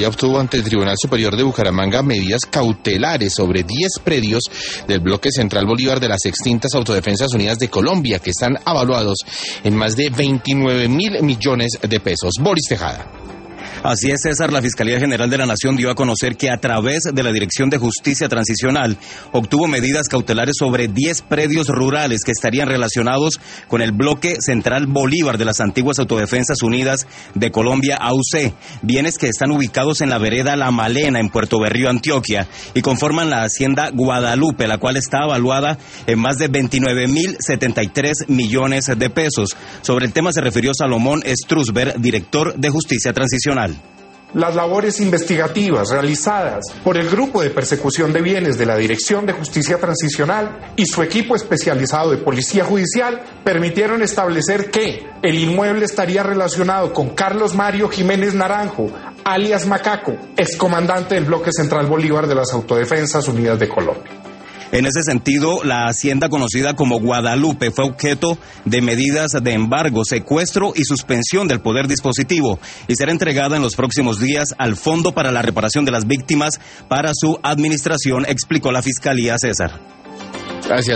obtuvo ante el Tribunal Superior de Bucaramanga medidas cautelares sobre 10 predios del bloque Central Bolívar de las extintas Autodefensas Unidas de Colombia, que están avaluados en más de 29.000 millones de pesos. Boris Tejada. Así es, César. La Fiscalía General de la Nación dio a conocer que a través de la Dirección de Justicia Transicional obtuvo medidas cautelares sobre 10 predios rurales que estarían relacionados con el bloque Central Bolívar de las antiguas Autodefensas Unidas de Colombia, AUC, bienes que están ubicados en la vereda La Malena, en Puerto Berrío, Antioquia, y conforman la hacienda Guadalupe, la cual está evaluada en más de 29.073 millones de pesos. Sobre el tema se refirió Salomón Strusberg, director de Justicia Transicional. Las labores investigativas realizadas por el Grupo de Persecución de Bienes de la Dirección de Justicia Transicional y su equipo especializado de Policía Judicial permitieron establecer que el inmueble estaría relacionado con Carlos Mario Jiménez Naranjo, alias Macaco, excomandante del bloque Central Bolívar de las Autodefensas Unidas de Colombia. En ese sentido, la hacienda conocida como Guadalupe fue objeto de medidas de embargo, secuestro y suspensión del poder dispositivo y será entregada en los próximos días al Fondo para la Reparación de las Víctimas para su administración, explicó la Fiscalía. César. Gracias.